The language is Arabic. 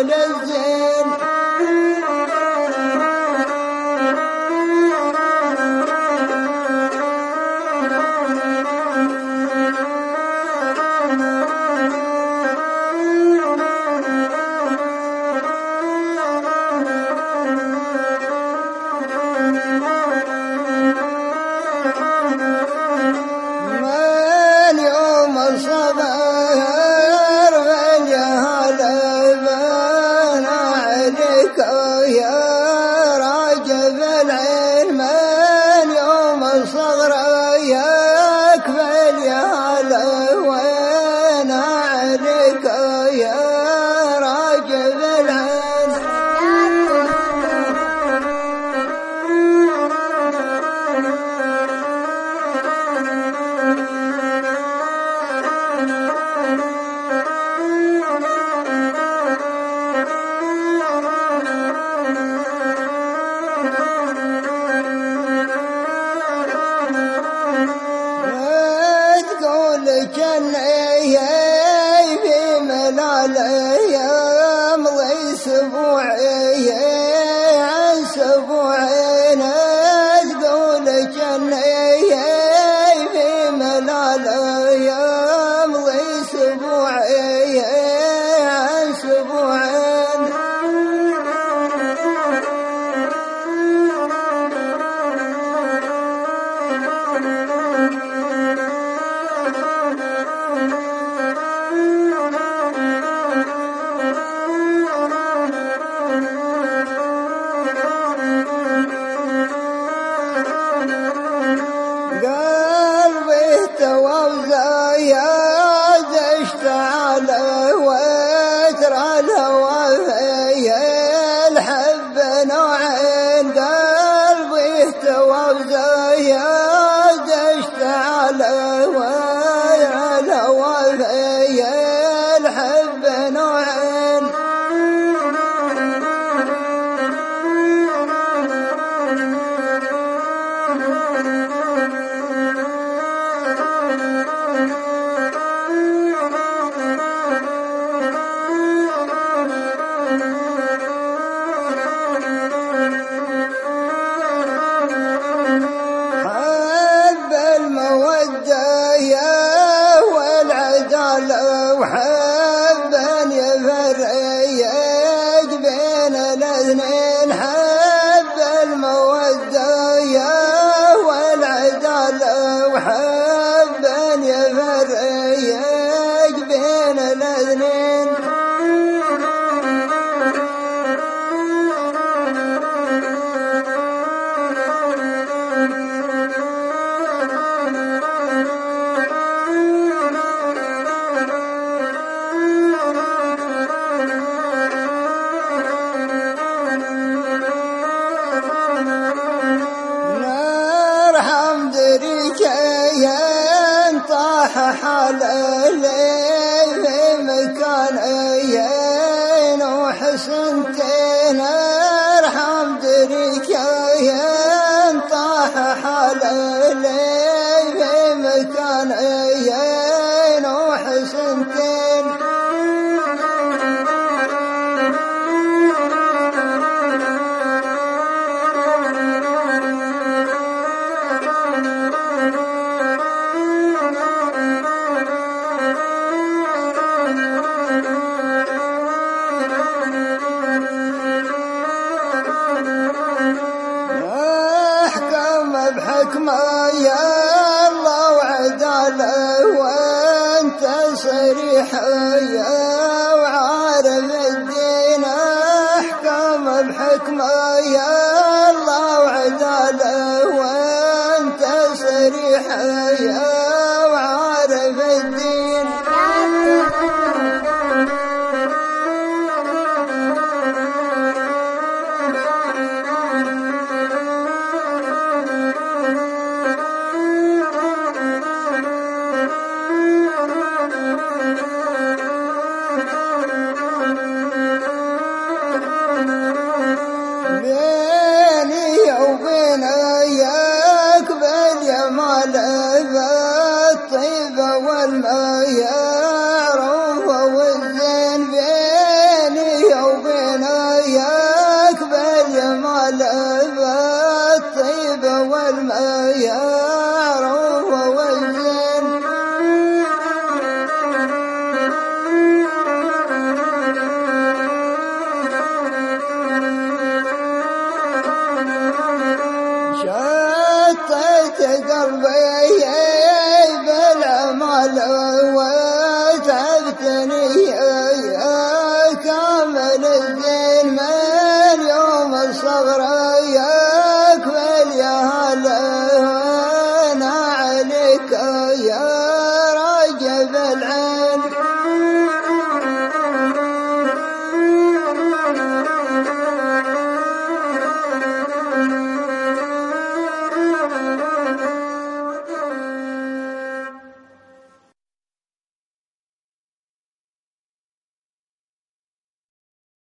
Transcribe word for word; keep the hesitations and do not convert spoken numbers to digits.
عمل الزين. من يوم الصبر والجهل بان عليك يا راجب العلم، من يوم الصغر يكفل يا وين عليك يا راجب العلم. جني في ملالي يمضي اسبوعي عن اسبوعين، تقول جني في ملالي يمضي اسبوعي عن اسبوعين. قلبي توزع يا دشت على وترى الهوى في الحب نوعين. قلبي توزع يا دشت على وترى الهوى في الحب نوعين. وحبا يفرق بين الاثنين، حب المودة والعدالة وحبا يفرق بين الاثنين. طاح حال الليل في مكانين وحسنتين، ارحم دريكين طاح حال الليل في مكانين وحسنتين. بحكمة يا الله وعدالة وانت صريح يا وعارف الدين، احكم بحكمة يا